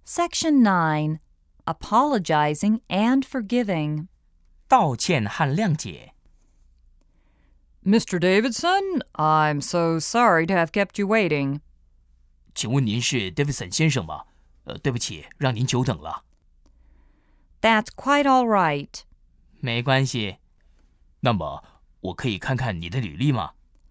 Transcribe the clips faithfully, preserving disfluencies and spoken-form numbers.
Section nine. Apologizing and forgiving. 道歉和谅解。 Mister Davidson, I'm so sorry to have kept you waiting. 请问您是 Davidson 先生吗？呃，对不起，让您久等了。 That's quite all right. 没关系。那么，我可以看看你的履历吗？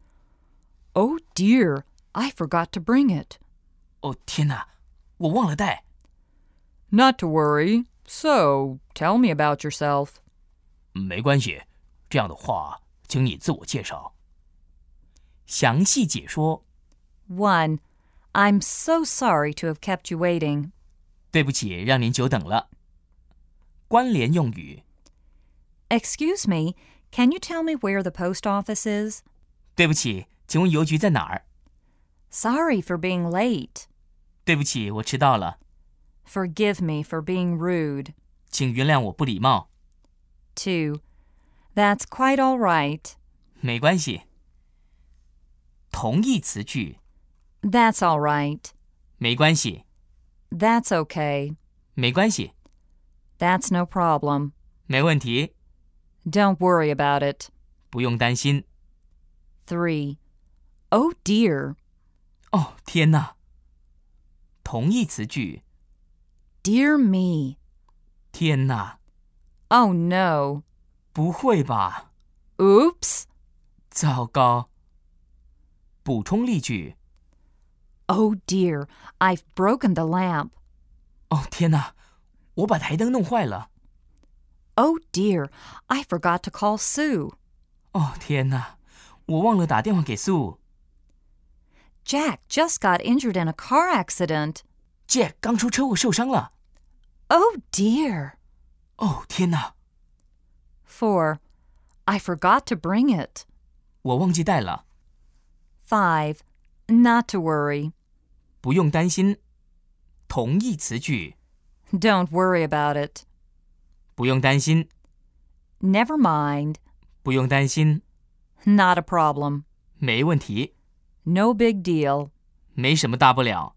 Oh dear, I forgot to bring it. 哦，天哪，我忘了带。 Not to worry. So, tell me about yourself. 没关系，这样的话，请你自我介绍。详细解说。 one. I'm so sorry to have kept you waiting. 对不起，让您久等了。关联用语。 Excuse me, can you tell me where the post office is? 对不起，请问邮局在哪儿？ Sorry for being late. 对不起，我迟到了。 Forgive me for being rude. 请原谅我不礼貌。 two. That's quite all right. 没关系。同义词句。 That's all right. 没关系。 That's okay. 没关系。 That's no problem. 没问题。 Don't worry about it. 不用担心。 three. Oh dear. 哦，天哪。同义词句。 Dear me. 天哪。 Oh no. 不会吧。 Oops. 糟糕。补充例句。 Oh dear, I've broken the lamp. 哦，天哪，我把台灯弄坏了。 Oh dear, I forgot to call Sue. 哦，天哪，我忘了打电话给苏。 Jack just got injured in a car accident. Jack 刚出车祸受伤了。 Oh dear. 哦，天哪。 four. I forgot to bring it. 我忘记带了。 five. Not to worry. 不用担心。同义词句。 Don't worry about it. 不用担心。 Never mind. 不用担心。 Not a problem. 没问题。 No big deal. 没什么大不了。